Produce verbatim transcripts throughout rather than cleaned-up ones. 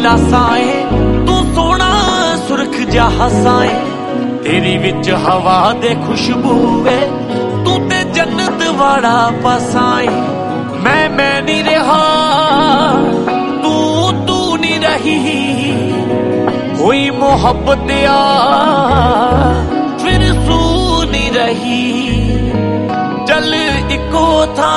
ਲਾਸਾਂ ਏ तू सोना सुरख जा हसां ਏ तेरी विच हवा दे खुशबू वे तू ते जन्नत वाला पासा ए मैं मैं नहीं रहा तू तू नहीं रही कोई मोहब्बत आ फिर सू नहीं रही चल इको था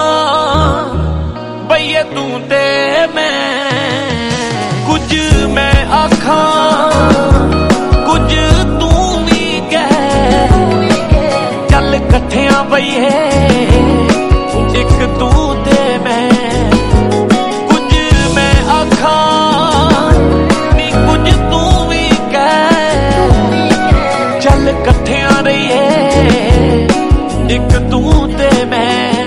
बईए तू ते मैं कुछ मैं आखा कुछ तू भी कह चल कट्ठियां बईए एक तू ते मैं कुछ मैं आखा नी कुछ तू भी कह चल कट्ठियां रहिए एक तू ते मैं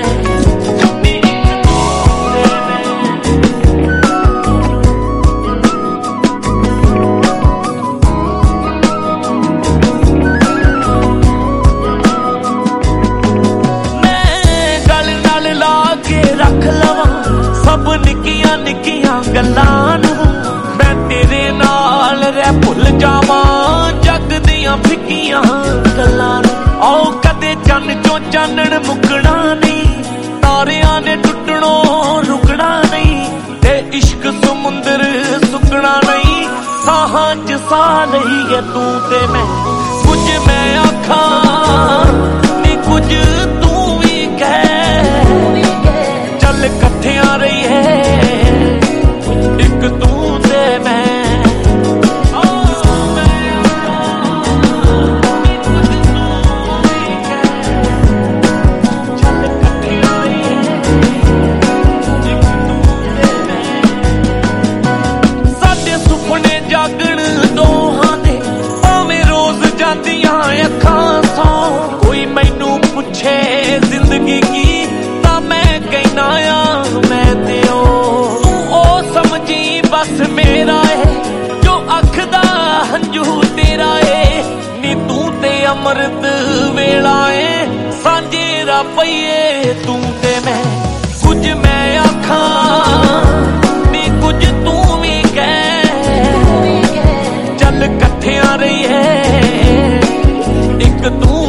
रख लवा सब निक्कियां निक्कियां गल्लां नूं मैं तेरे नाल रह भुल जावां जग दियां फिक्कियां गल्लां नूं आओ कदे चन्न चों चानण मुकना नहीं तारियां ने टुटणों रुकना नहीं ते इश्क समुंदर सुकना नहीं साहां च साह लईए तू ते मैं कुछ मैं आखां नी कुछ तू भी कह कट्ठियां रही है एक तू ते मैं साडे सुपने जागण दोहां दे भावें रोज जांदियां अखां सौ कोई मैनू पुछे जिंदगी की तां मैं कहना मैं ते ओ तू ओ समझी बस मेरा है जो अखदा हंजू तेरा है नी तू ते अमृत वेला है सांझे रपईए तू ते मैं कुछ मैं आखां नी कुछ तू भी कह चल कट्ठियां रही है एक तू